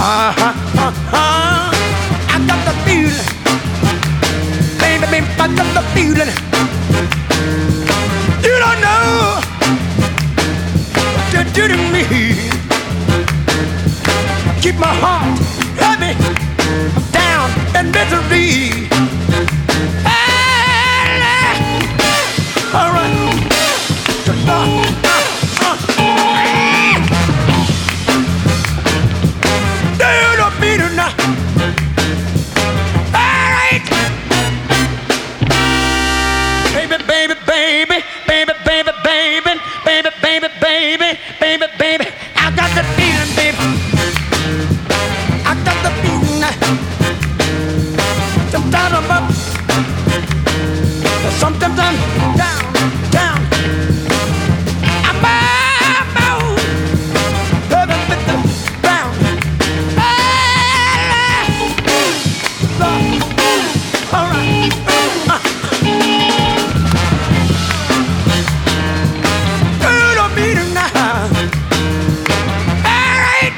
I got the feeling, baby, baby, I got the feeling. You don't know what you do to me. Keep my heart heavy, I'm down in misery. All right, do the beat now. All right, baby, baby, baby, baby, baby, baby, baby, baby, baby, baby, baby. I got the feeling, baby. I got the feeling. Sometimes I'm up, sometimes I'm down, down. I'm out, down. All right. You don't mean it now. All right.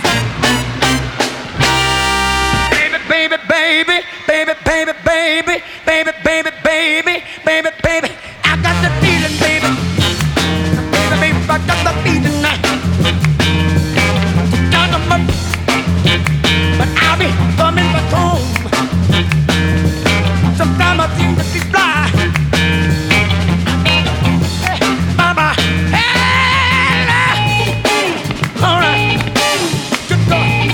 Baby, baby, baby, baby, baby, baby, baby, baby, baby, baby. I got the feeling, baby. Baby, baby, I got the feeling now. Down the mud, but I'll be coming back home. Sometimes I seem to be fly. Hey, mama, hey, all right, good God.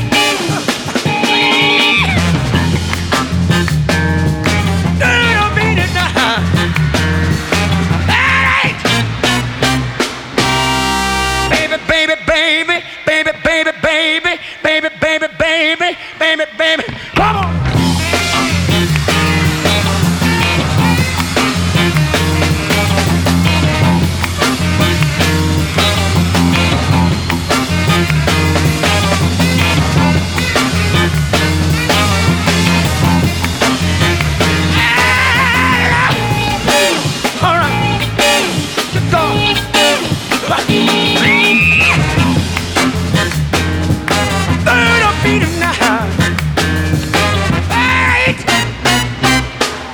Baby, baby, baby, baby, baby, baby, baby, baby, baby, baby, come on. All right, let's go.